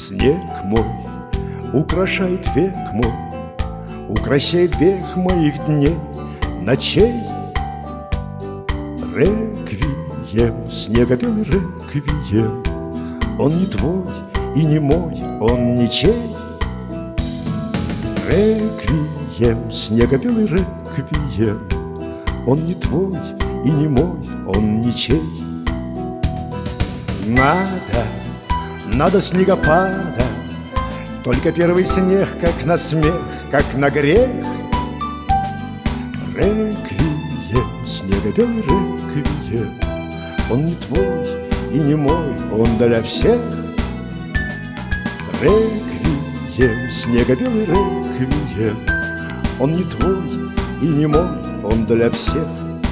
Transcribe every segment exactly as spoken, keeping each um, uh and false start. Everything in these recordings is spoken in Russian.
Снег мой украшает век мой, укращает век моих дней, ночей. Реквием, снега-белый реквием, он не твой и не мой, он ничей. Реквием, снега-белый реквием, он не твой и не мой, он ничей. Надо, надо снегопада, только первый снег, как на смех, как на грех. Реквием, снега-белый реквием, он не твой и не мой, он для всех. Реквием, снега-белый реквием, он не твой и не мой, он для всех.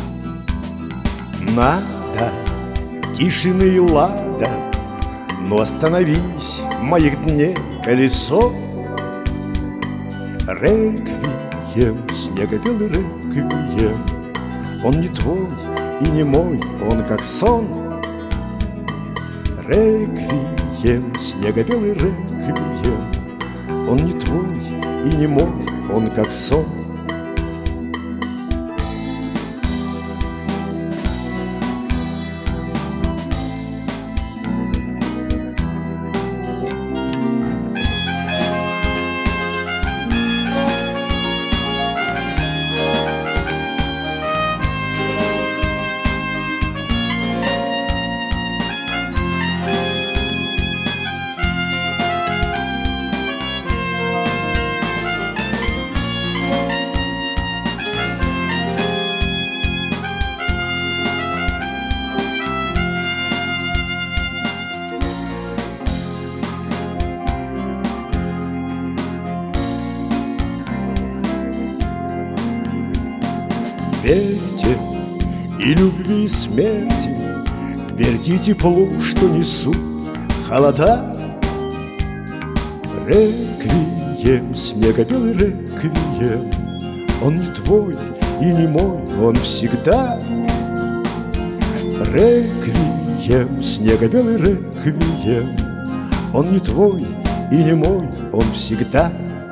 Надо тишины и лада, но остановись, моих дней колесо. Реквием, снега-белый реквием, он не твой и не мой, он как сон. Реквием, снега-белый реквием, он не твой и не мой, он как сон. Верьте и любви, и смерти, верьте и теплу, что несут холода. Реквием, снега-белый реквием, он не твой и не мой, он всегда. Реквием, снега-белый реквием, он не твой и не мой, он всегда.